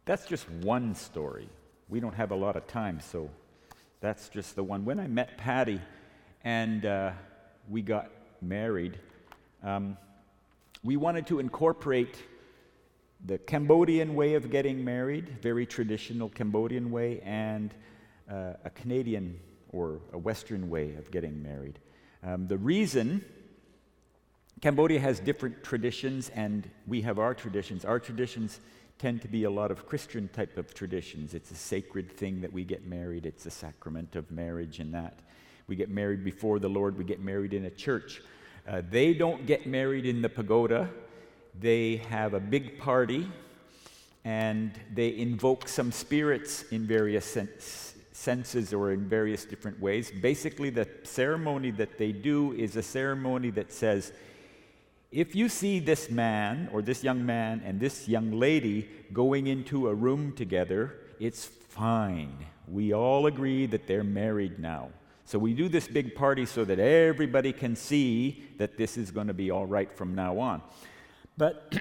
That's just one story. We don't have a lot of time, so that's just the one. When I met Patty and we got married, we wanted to incorporate the Cambodian way of getting married, very traditional Cambodian way, and a Canadian or a Western way of getting married. The reason Cambodia has different traditions and we have our traditions. Our traditions tend to be a lot of Christian type of traditions. It's a sacred thing that we get married. It's a sacrament of marriage and that. We get married before the Lord. We get married in a church. They don't get married in the pagoda. They have a big party and they invoke some spirits in various senses or in various different ways. Basically, the ceremony that they do is a ceremony that says, if you see this man or this young man and this young lady going into a room together, it's fine. We all agree that they're married now. So we do this big party so that everybody can see that this is going to be all right from now on. But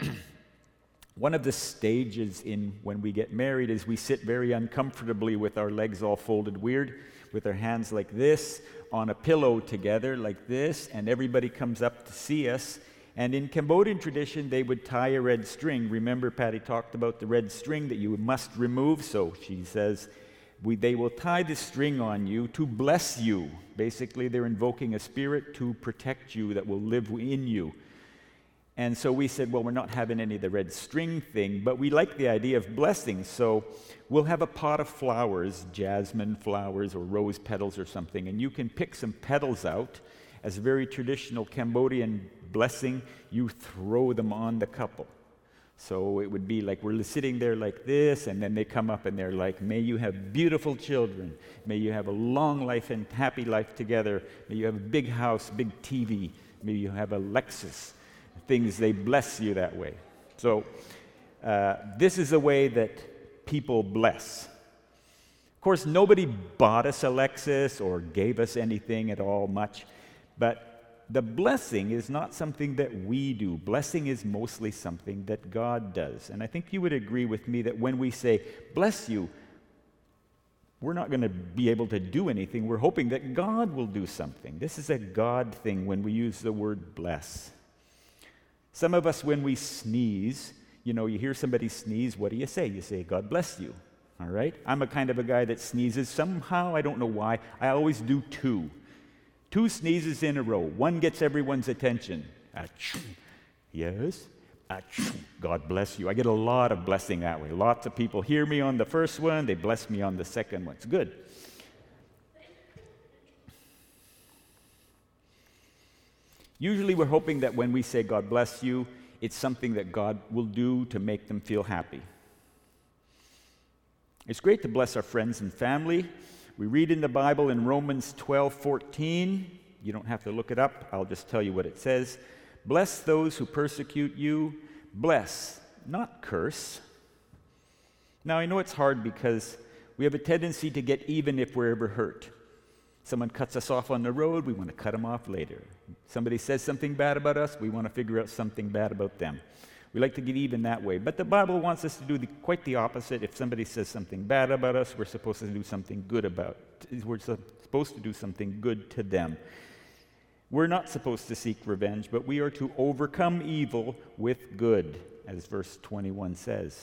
one of the stages in when we get married is we sit very uncomfortably with our legs all folded weird, with our hands like this, on a pillow together like this, and everybody comes up to see us. And in Cambodian tradition, they would tie a red string. Remember, Patty talked about the red string that you must remove. So she says, they will tie this string on you to bless you. Basically, they're invoking a spirit to protect you that will live in you. And so we said, well, we're not having any of the red string thing, but we like the idea of blessing. So we'll have a pot of flowers, jasmine flowers or rose petals or something, and you can pick some petals out. As a very traditional Cambodian blessing, you throw them on the couple. So it would be like we're sitting there like this, and then they come up and they're like, may you have beautiful children. May you have a long life and happy life together. May you have a big house, big TV. May you have a Lexus. Things, they bless you that way. So this is a way that people bless. Of course, nobody bought us a Lexus or gave us anything at all much. But the blessing is not something that we do. Blessing is mostly something that God does. And I think you would agree with me that when we say, bless you, we're not going to be able to do anything. We're hoping that God will do something. This is a God thing when we use the word bless. Some of us, when we sneeze, you hear somebody sneeze, what do you say? You say, God bless you. All right? I'm a kind of a guy that sneezes. Somehow, I don't know why, I always do two. 2 sneezes in a row. One gets everyone's attention. Achoo. Yes. Achoo. God bless you. I get a lot of blessing that way. Lots of people hear me on the first one. They bless me on the second one. It's good. Usually we're hoping that when we say God bless you, it's something that God will do to make them feel happy. It's great to bless our friends and family. We read in the Bible in Romans 12:14. You don't have to look it up. I'll just tell you what it says. Bless those who persecute you. Bless, not curse. Now, I know it's hard because we have a tendency to get even if we're ever hurt. Someone cuts us off on the road, we want to cut them off later. Somebody says something bad about us, we want to figure out something bad about them. We like to get even that way. But the Bible wants us to do quite the opposite. If somebody says something bad about us, we're supposed to do something good about it. We're supposed to do something good to them. We're not supposed to seek revenge, but we are to overcome evil with good, as verse 21 says.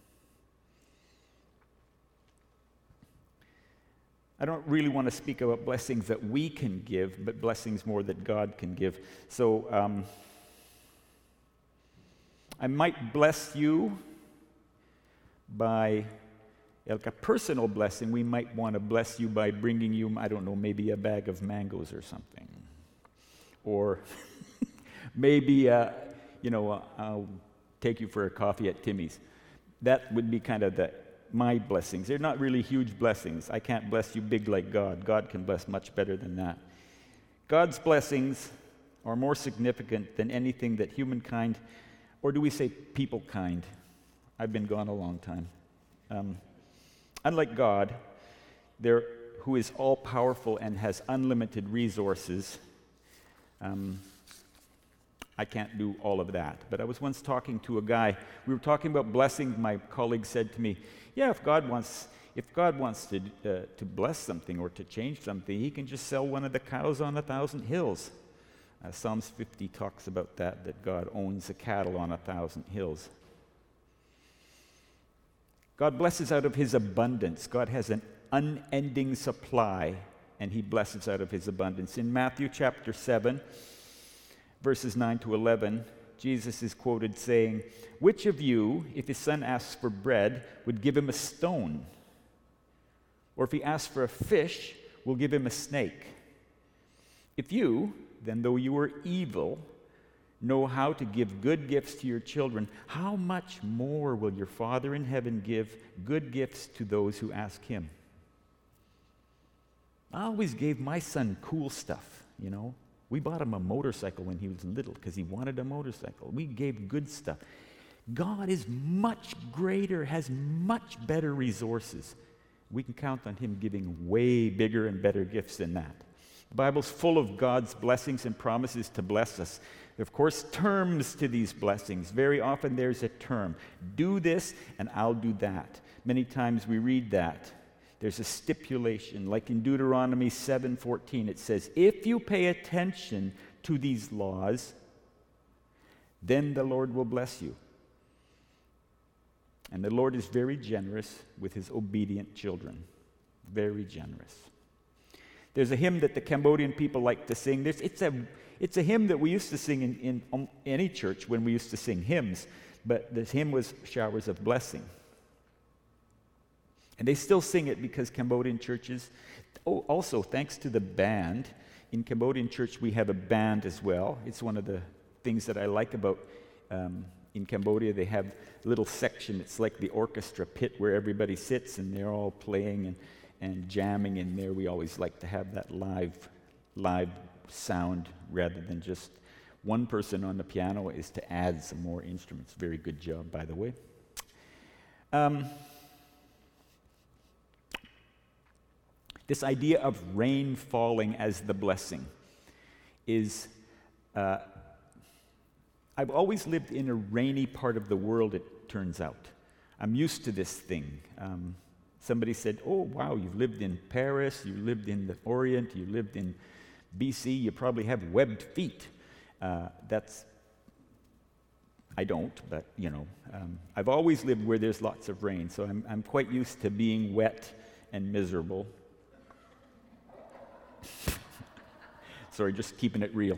I don't really want to speak about blessings that we can give, but blessings more that God can give. So I might bless you by, like a personal blessing. We might want to bless you by bringing you, I don't know, maybe a bag of mangoes or something. Or maybe, I'll take you for a coffee at Timmy's. That would be kind of my blessings. They're not really huge blessings. I can't bless you big like God. God can bless much better than that. God's blessings are more significant than anything that humankind, or do we say people kind? I've been gone a long time. Unlike God, who is all-powerful and has unlimited resources, I can't do all of that. But I was once talking to a guy. We were talking about blessings. My colleague said to me, yeah, if God wants to bless something or to change something, he can just sell one of the cows on 1,000 hills. Psalms 50 talks about that God owns the cattle on 1,000 hills. God blesses out of his abundance. God has an unending supply, and he blesses out of his abundance. In Matthew chapter 7, verses 9 to 11, Jesus is quoted saying, "Which of you, if his son asks for bread, would give him a stone? Or if he asks for a fish, will give him a snake? If you, then though you are evil, know how to give good gifts to your children, how much more will your Father in heaven give good gifts to those who ask him?" I always gave my son cool stuff, you know. We bought him a motorcycle when he was little because he wanted a motorcycle. We gave good stuff. God is much greater, has much better resources. We can count on him giving way bigger and better gifts than that. The Bible's full of God's blessings and promises to bless us. There are, of course, terms to these blessings. Very often there's a term. Do this and I'll do that. Many times we read that. There's a stipulation, like in Deuteronomy 7:14, it says, "If you pay attention to these laws, then the Lord will bless you." And the Lord is very generous with his obedient children. Very generous. There's a hymn that the Cambodian people like to sing. It's a hymn that we used to sing in any church when we used to sing hymns, but this hymn was Showers of Blessing. And they still sing it because Cambodian churches, also thanks to the band, in Cambodian church we have a band as well. It's one of the things that I like about in Cambodia. They have a little section, it's like the orchestra pit where everybody sits and they're all playing and jamming in there. We always like to have that live sound rather than just one person on the piano, is to add some more instruments. Very good job, by the way. This idea of rain falling as the blessing is, I've always lived in a rainy part of the world, it turns out. I'm used to this thing. Somebody said, "Oh, wow, you've lived in Paris, you lived in the Orient, you lived in BC, you probably have webbed feet." I don't, but, you know, I've always lived where there's lots of rain, so I'm quite used to being wet and miserable. Sorry, just keeping it real.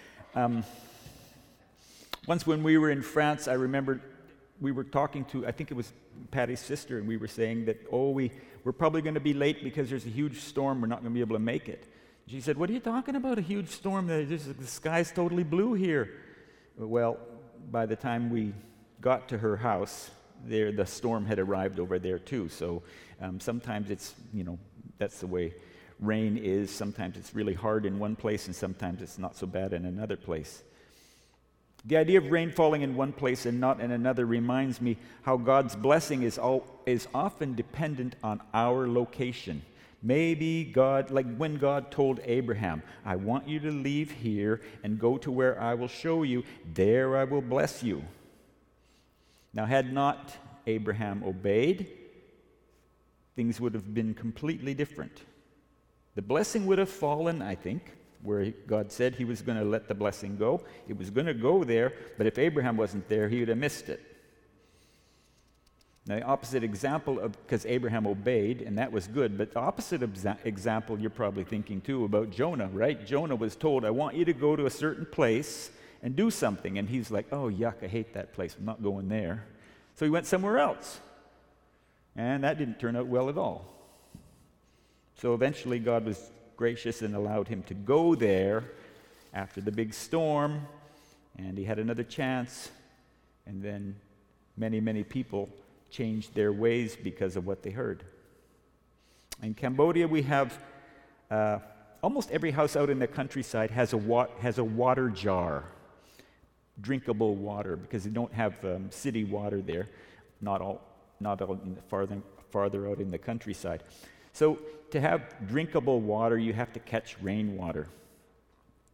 Once when we were in France, I remember we were talking to, I think it was Patty's sister, and we were saying that, we're probably going to be late because there's a huge storm, we're not going to be able to make it. She said, "What are you talking about, a huge storm? The sky's totally blue here." Well, by the time we got to her house, the storm had arrived over there too. So sometimes it's, you know, that's the way rain is. Sometimes it's really hard in one place, and sometimes it's not so bad in another place. The idea of rain falling in one place and not in another reminds me how God's blessing is often dependent on our location. Maybe God, like when God told Abraham, "I want you to leave here and go to where I will show you. There I will bless you." Now, had not Abraham obeyed, things would have been completely different. The blessing would have fallen, I think, where God said he was going to let the blessing go. It was going to go there, but if Abraham wasn't there, he would have missed it. Now, the opposite example because Abraham obeyed, and that was good, but the opposite example you're probably thinking too about Jonah, right? Jonah was told, "I want you to go to a certain place and do something." And he's like, "Oh, yuck, I hate that place. I'm not going there." So he went somewhere else. And that didn't turn out well at all. So eventually God was gracious and allowed him to go there after the big storm, and he had another chance, and then many, many people changed their ways because of what they heard. In Cambodia, we have almost every house out in the countryside has a water jar, drinkable water, because they don't have city water there, not all farther out in the countryside. So to have drinkable water, you have to catch rainwater.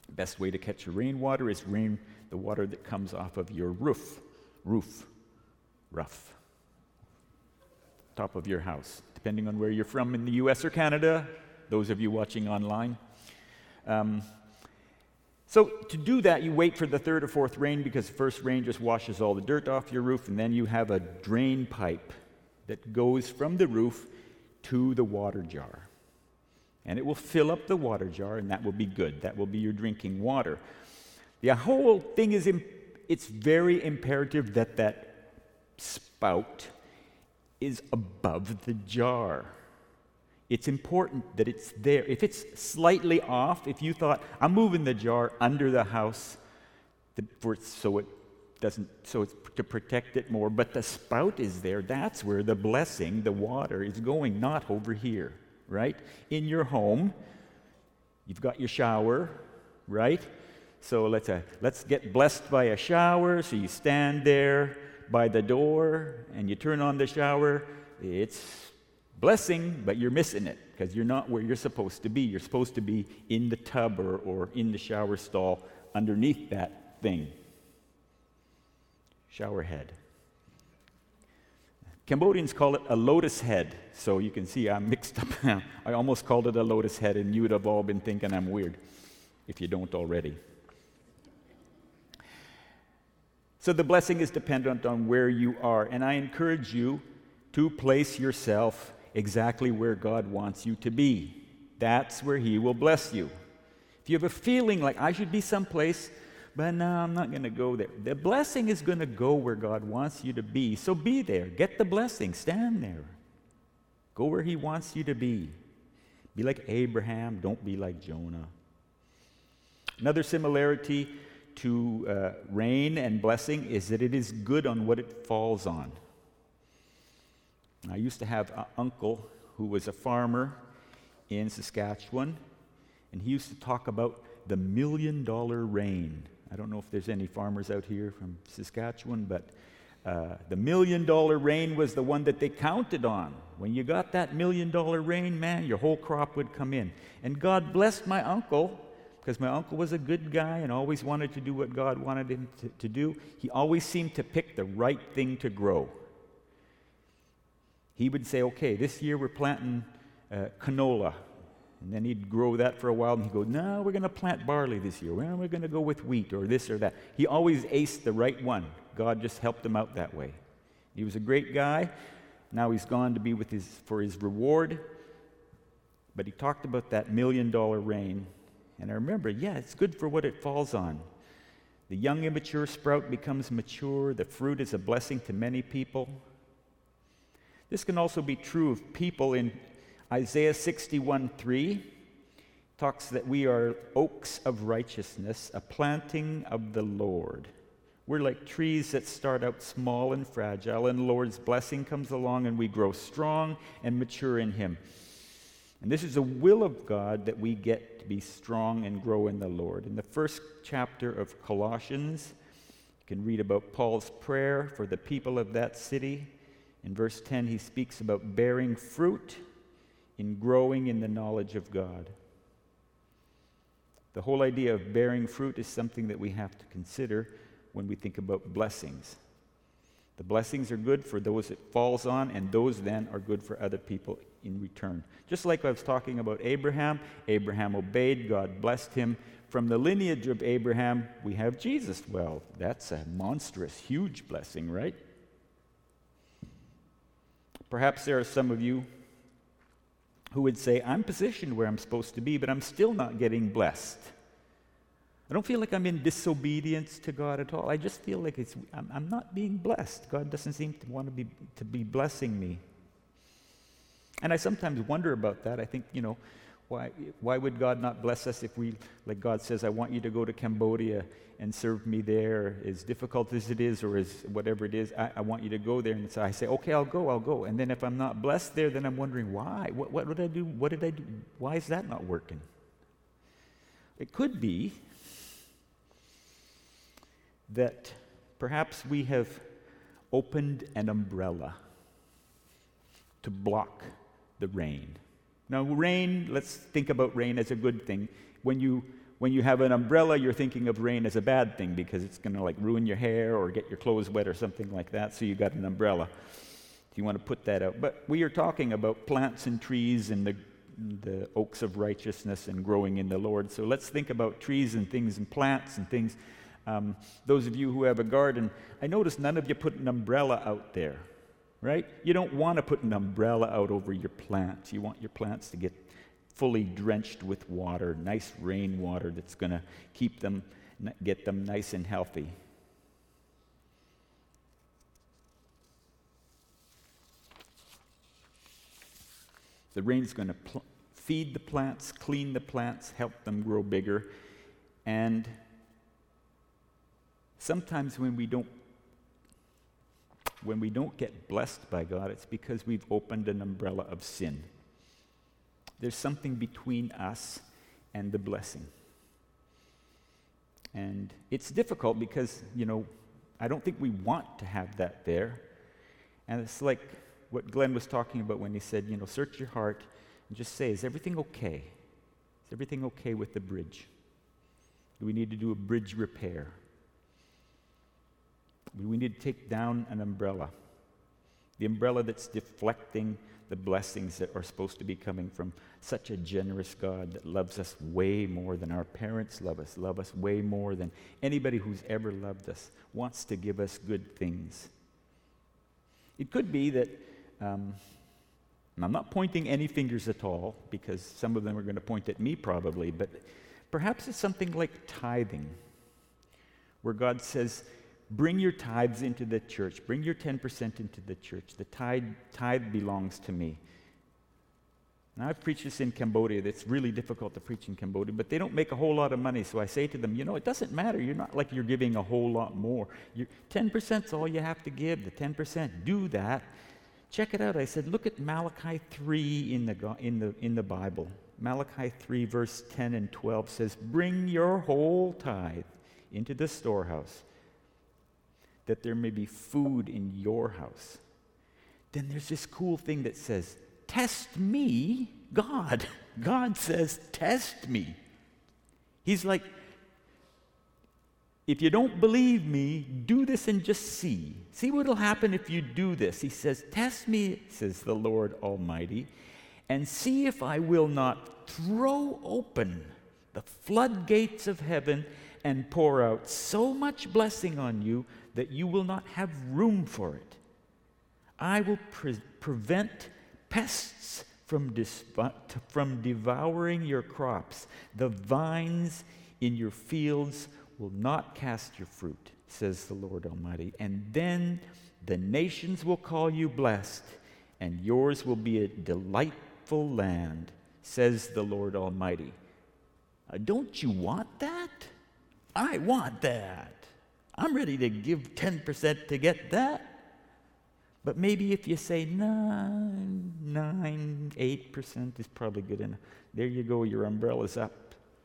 Best way to catch rainwater is the water that comes off of your roof, top of your house, depending on where you're from in the US or Canada, those of you watching online. So to do that, you wait for the third or fourth rain, because the first rain just washes all the dirt off your roof, and then you have a drain pipe that goes from the roof to the water jar. And it will fill up the water jar, and that will be good. That will be your drinking water. The whole thing is, it's very imperative that that spout is above the jar. It's important that it's there. If it's slightly off, if you thought, I'm moving the jar under the house so it's to protect it more, but the spout is there, that's where the blessing, the water, is going, not over here, right? In your home, you've got your shower, right? So let's get blessed by a shower. So you stand there by the door and you turn on the shower. It's blessing, but you're missing it because you're not where you're supposed to be. You're supposed to be in the tub or in the shower stall underneath that thing. Shower head. Cambodians call it a lotus head. So you can see I'm mixed up now. I almost called it a lotus head, and you would have all been thinking I'm weird, if you don't already. So the blessing is dependent on where you are, and I encourage you to place yourself exactly where God wants you to be. That's where He will bless you. If you have a feeling like I should be someplace, but no, I'm not going to go there, the blessing is going to go where God wants you to be. So be there. Get the blessing. Stand there. Go where He wants you to be. Be like Abraham. Don't be like Jonah. Another similarity to rain and blessing is that it is good on what it falls on. I used to have an uncle who was a farmer in Saskatchewan, and he used to talk about the $1 million rain. I don't know if there's any farmers out here from Saskatchewan, but the $1 million rain was the one that they counted on. When you got that $1 million rain, man, your whole crop would come in. And God blessed my uncle, because my uncle was a good guy and always wanted to do what God wanted him to do. He always seemed to pick the right thing to grow. He would say, okay, this year we're planting canola. And then he'd grow that for a while, and he'd go, no, we're going to plant barley this year. Well, we're going to go with wheat or this or that. He always aced the right one. God just helped him out that way. He was a great guy. Now he's gone to be for his reward. But he talked about that $1 million rain. And I remember, yeah, it's good for what it falls on. The young immature sprout becomes mature. The fruit is a blessing to many people. This can also be true of people. In Isaiah 61:3 talks that we are oaks of righteousness, a planting of the Lord. We're like trees that start out small and fragile, and the Lord's blessing comes along, and we grow strong and mature in Him. And this is the will of God, that we get to be strong and grow in the Lord. In the first chapter of Colossians, you can read about Paul's prayer for the people of that city. In verse 10, he speaks about bearing fruit in growing in the knowledge of God. The whole idea of bearing fruit is something that we have to consider when we think about blessings. The blessings are good for those it falls on, and those then are good for other people in return. Just like I was talking about Abraham, Abraham obeyed, God blessed him. From the lineage of Abraham, we have Jesus. Well, that's a monstrous, huge blessing, right? Perhaps there are some of you who would say, I'm positioned where I'm supposed to be, but I'm still not getting blessed. I don't feel like I'm in disobedience to God at all. I just feel like I'm not being blessed. God doesn't seem to want to be blessing me. And I sometimes wonder about that. I think, why would God not bless us if like God says, I want you to go to Cambodia and serve me there, as difficult as it is, or as whatever it is, I want you to go there. And so I say, okay, I'll go. And then if I'm not blessed there, then I'm wondering why. What did I do? What did I do? Why is that not working? It could be that perhaps we have opened an umbrella to block the rain. Now, rain, let's think about rain as a good thing. When you when you have an umbrella, you're thinking of rain as a bad thing because it's going to like ruin your hair or get your clothes wet or something like that, so you got an umbrella. You want to put that out. But we are talking about plants and trees and the oaks of righteousness and growing in the Lord. So let's think about trees and things and plants and things. Those of you who have a garden, I notice none of you put an umbrella out there, right? You don't want to put an umbrella out over your plants. You want your plants to get fully drenched with water, nice rainwater that's going to get them nice and healthy. The rain's going to feed the plants, clean the plants, help them grow bigger. And sometimes when we don't get blessed by God, it's because we've opened an umbrella of sin. There's something between us and the blessing. And it's difficult because, I don't think we want to have that there. And it's like what Glenn was talking about when he said, search your heart and just say, is everything okay? Is everything okay with the bridge? Do we need to do a bridge repair? Do we need to take down an umbrella? The umbrella that's deflecting the blessings that are supposed to be coming from such a generous God that loves us way more than our parents love us way more than anybody who's ever loved us, wants to give us good things. It could be that, and I'm not pointing any fingers at all, because some of them are going to point at me probably, but perhaps it's something like tithing, where God says, bring your tithes into the church. Bring your 10% into the church. The tithe belongs to me. Now, I've preached this in Cambodia. It's really difficult to preach in Cambodia, but they don't make a whole lot of money. So I say to them, it doesn't matter. You're not like you're giving a whole lot more. 10% is all you have to give. The 10%, do that. Check it out. I said, look at Malachi 3 in the Bible. Malachi 3, verse 10 and 12 says, bring your whole tithe into the storehouse, that there may be food in your house. Then there's this cool thing that says, test me, God. God says, test me. He's like, if you don't believe me, do this and just see. See what will happen if you do this. He says, test me, says the Lord Almighty, and see if I will not throw open the floodgates of heaven and pour out so much blessing on you that you will not have room for it. I will prevent pests from devouring your crops. The vines in your fields will not cast your fruit, says the Lord Almighty. And then the nations will call you blessed, and yours will be a delightful land, says the Lord Almighty. Don't you want that? I want that. I'm ready to give 10% to get that. But maybe if you say 8% is probably good enough. There you go, your umbrella's up.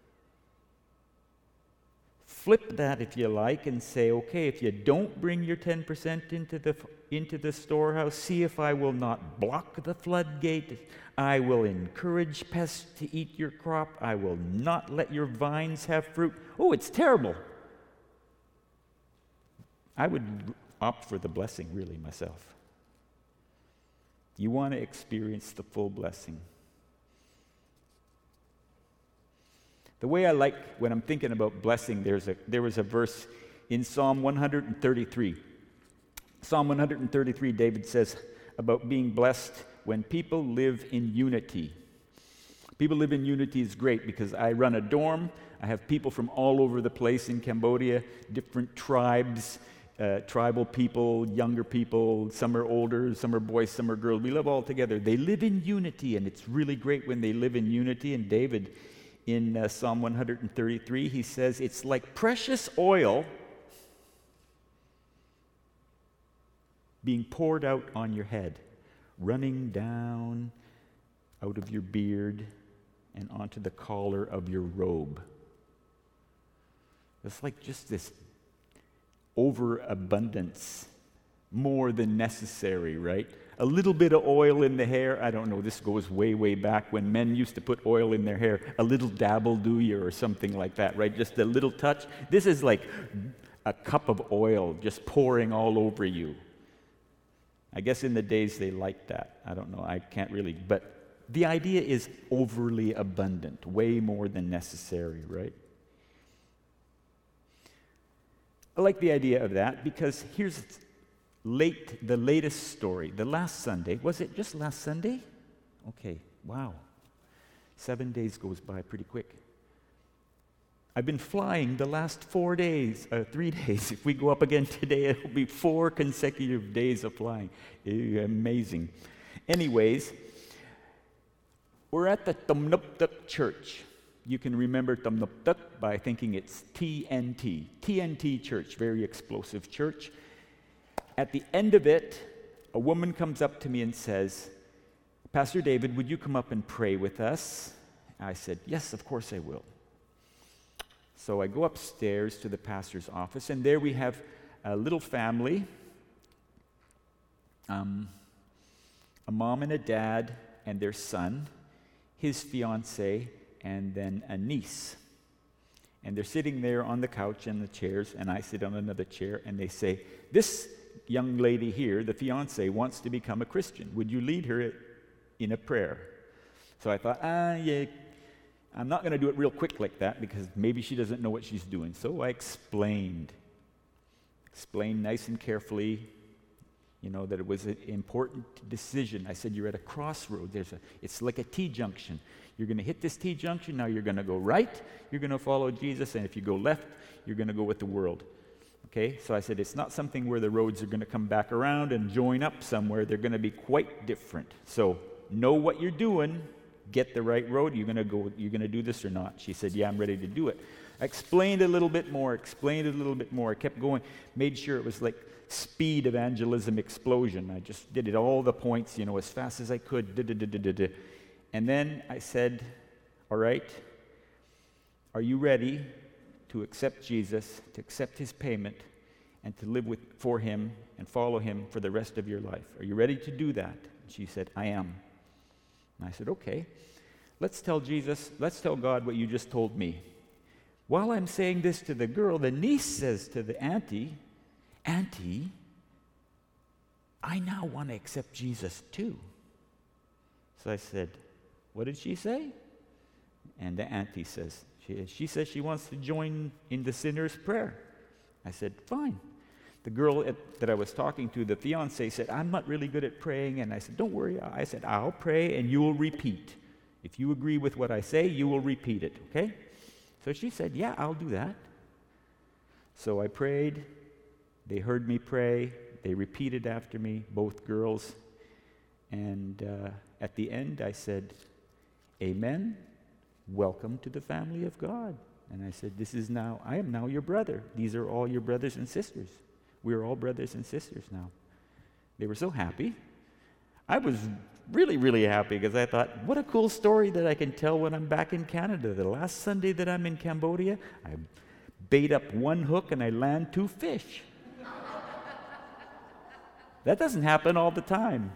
Flip that if you like and say, okay, if you don't bring your 10% into the storehouse, see if I will not block the floodgate. I will encourage pests to eat your crop. I will not let your vines have fruit. Oh, it's terrible. I would opt for the blessing, really, myself. You want to experience the full blessing. The way I like, when I'm thinking about blessing, there was a verse in Psalm 133. Psalm 133, David says about being blessed when people live in unity. People live in unity is great because I run a dorm. I have people from all over the place in Cambodia, different tribes, tribal people, younger people, some are older, some are boys, some are girls. We live all together. They live in unity, and it's really great when they live in unity. And David, in Psalm 133, he says, it's like precious oil being poured out on your head, running down out of your beard and onto the collar of your robe. It's like just this overabundance more than necessary, right? A little bit of oil in the hair. I don't know, this goes way, way back when men used to put oil in their hair. A little dabble do you or something like that, right? Just a little touch. This is like a cup of oil just pouring all over you. I guess in the days they liked that. I don't know, I can't really. But the idea is overly abundant, way more than necessary, right? I like the idea of that because here's the latest story. The last Sunday, was it just last Sunday? Okay, wow. 7 days goes by pretty quick. I've been flying the last 3 days. If we go up again today, it'll be 4 consecutive days of flying. Amazing. Anyways, we're at the Tumnuptuk Church. You can remember Tumnuptuk by thinking it's TNT. TNT Church, very explosive church. At the end of it, a woman comes up to me and says, Pastor David, would you come up and pray with us? I said, yes, of course I will. So I go upstairs to the pastor's office, and there we have a little family, a mom and a dad and their son, his fiancée, and then a niece. And they're sitting there on the couch and the chairs, and I sit on another chair, and they say, this young lady here, the fiancée, wants to become a Christian. Would you lead her in a prayer? So I thought, yeah, I'm not going to do it real quick like that because maybe she doesn't know what she's doing. So I explained nice and carefully, that it was an important decision. I said, you're at a crossroad. It's like a T-junction. You're going to hit this T-junction. Now you're going to go right. You're going to follow Jesus. And if you go left, you're going to go with the world. Okay? So I said, it's not something where the roads are going to come back around and join up somewhere. They're going to be quite different. So know what you're doing. Get the right road. You're going to do this or not? She said, yeah, I'm ready to do it. I explained a little bit more. I kept going. Made sure it was like speed evangelism explosion. I just did it all the points, as fast as I could. And then I said, all right, are you ready to accept Jesus, to accept his payment, and to live for him and follow him for the rest of your life? Are you ready to do that? And she said, I am. And I said, okay, let's tell God what you just told me. While I'm saying this to the girl, the niece says to the auntie, I now want to accept Jesus too. So I said, what did she say? And the auntie says, she says she wants to join in the sinner's prayer. I said, fine. The girl that I was talking to, the fiancé, said, I'm not really good at praying. And I said, don't worry. I said, I'll pray and you will repeat. If you agree with what I say, you will repeat it, okay? So she said, yeah, I'll do that. So I prayed. They heard me pray. They repeated after me, both girls. And at the end, I said, amen. Welcome to the family of God. And I said, I am now your brother. These are all your brothers and sisters. We're all brothers and sisters now. They were so happy. I was really, really happy because I thought, what a cool story that I can tell when I'm back in Canada. The last Sunday that I'm in Cambodia, I bait up one hook and I land 2 fish. That doesn't happen all the time.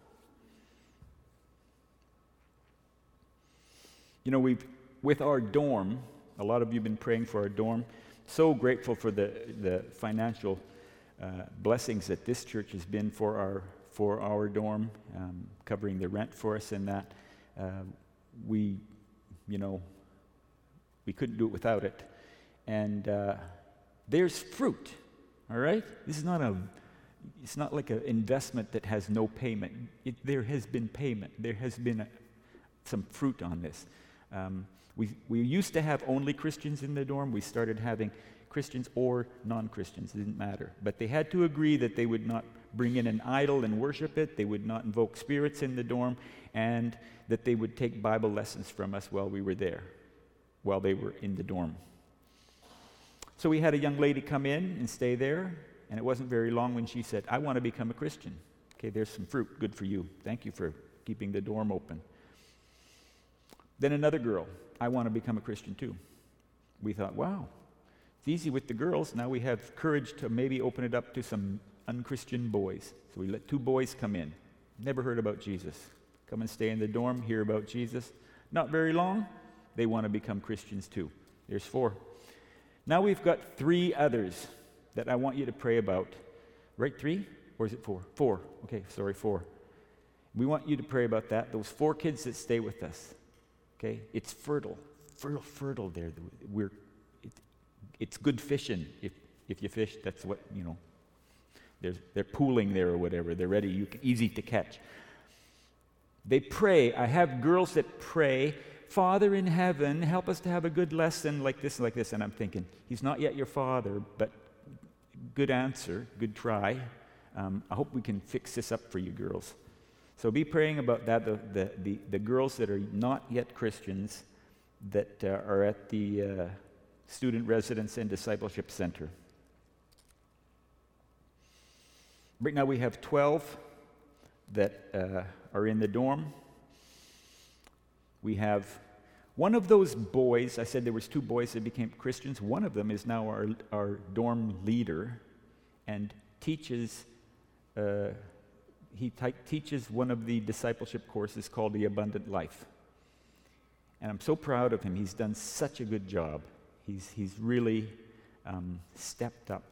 With our dorm, a lot of you have been praying for our dorm. So grateful for the financial blessings that this church has been for our dorm, covering the rent for us and that. We couldn't do it without it. And there's fruit, all right? It's not like an investment that has no payment. There has been payment. There has been some fruit on this. We used to have only Christians in the dorm. We started having Christians or non-Christians. It didn't matter. But they had to agree that they would not bring in an idol and worship it. They would not invoke spirits in the dorm. And that they would take Bible lessons from us while we were there, while they were in the dorm. So we had a young lady come in and stay there. And it wasn't very long when she said, I want to become a Christian. Okay, there's some fruit. Good for you. Thank you for keeping the dorm open. Then another girl, I want to become a Christian too. We thought, wow, it's easy with the girls. Now we have courage to maybe open it up to some unchristian boys. So we let 2 boys come in. Never heard about Jesus. Come and stay in the dorm, hear about Jesus. Not very long, they want to become Christians too. There's 4. Now we've got 3 others that I want you to pray about. Right, 3? Or is it 4? 4. Okay, sorry, 4. We want you to pray about that. Those 4 kids that stay with us. Okay? It's fertile there. It's good fishing. If you fish, that's what, they're pooling there or whatever. They're ready, easy to catch. They pray. I have girls that pray, Father in heaven, help us to have a good lesson like this and like this. And I'm thinking, he's not yet your father, but good answer, good try. I hope we can fix this up for you girls. So be praying about that, the girls that are not yet Christians that are at the Student Residence and Discipleship Center. Right now we have 12 that are in the dorm. We have one of those boys. I said there was 2 boys that became Christians. One of them is now our dorm leader and teaches teaches one of the discipleship courses called The Abundant Life. And I'm so proud of him. He's done such a good job. He's really stepped up,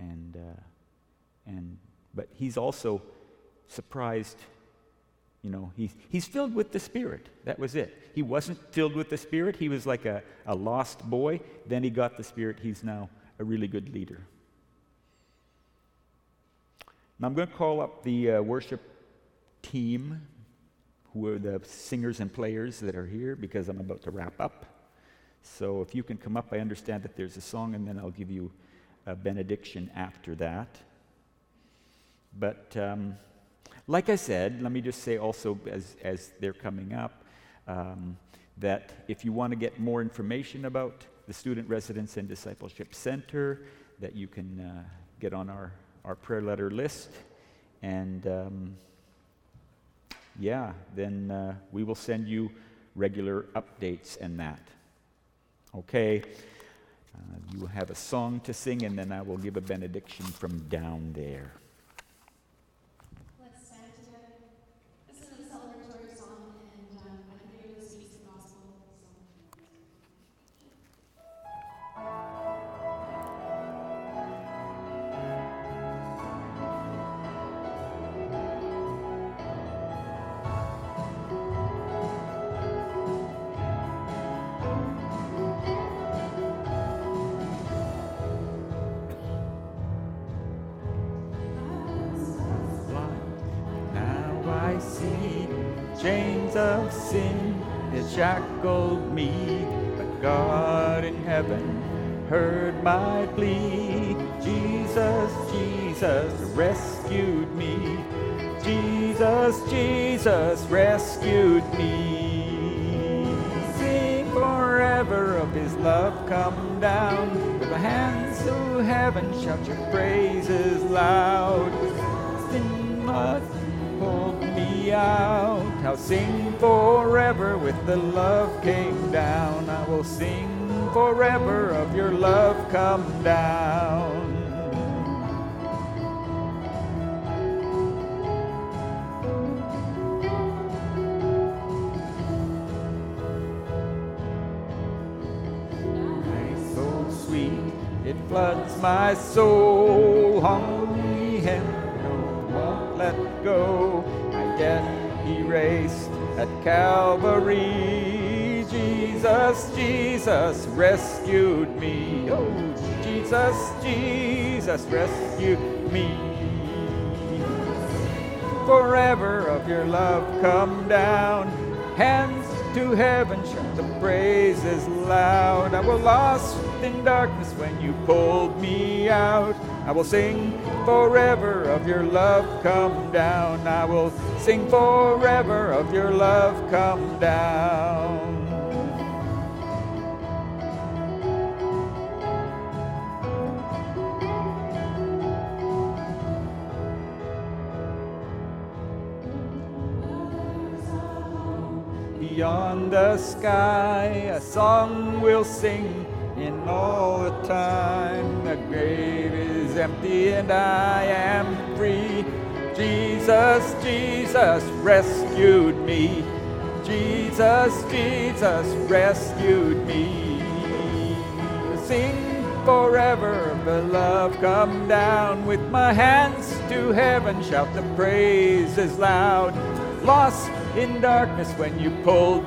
but he's also surprised. He's filled with the Spirit. That was it. He wasn't filled with the Spirit. He was like a lost boy. Then he got the Spirit. He's now a really good leader. Now I'm going to call up the worship team, who are the singers and players that are here, because I'm about to wrap up. So if you can come up, I understand that there's a song, and then I'll give you a benediction after that. But like I said, let me just say also, as they're coming up, that if you want to get more information about the Student Residence and Discipleship Center, that you can get on our prayer letter list, and then we will send you regular updates and that. Okay, you will have a song to sing, and then I will give a benediction from down there. Let's stand together. This is a celebratory song, and I think it really speaks the gospel. Chains of sin that shackled me, but God in heaven heard my plea. Jesus, Jesus rescued me. Jesus, Jesus rescued me. Sing forever of his love come down. With my hands to heaven, shout your praises loud. Sin must hold me out. I'll sing forever with the love came down. I will sing forever of your love come down. Nice, so sweet, it floods my soul. Hungry and won't let go. My debt erased at Calvary. Jesus, Jesus rescued me. Oh, Jesus, Jesus rescued me. Forever of your love come down. Hands to heaven, shout the praises loud. I was lost in darkness when you pulled me out. I will sing forever of your love come down. I will sing forever of your love come down. Beyond the sky, a song we'll sing. In all the time the grave is empty and I am free. Jesus, Jesus rescued me. Jesus, Jesus rescued me. Sing forever, beloved, come down. With my hands to heaven, shout the praises loud. Lost in darkness when you pulled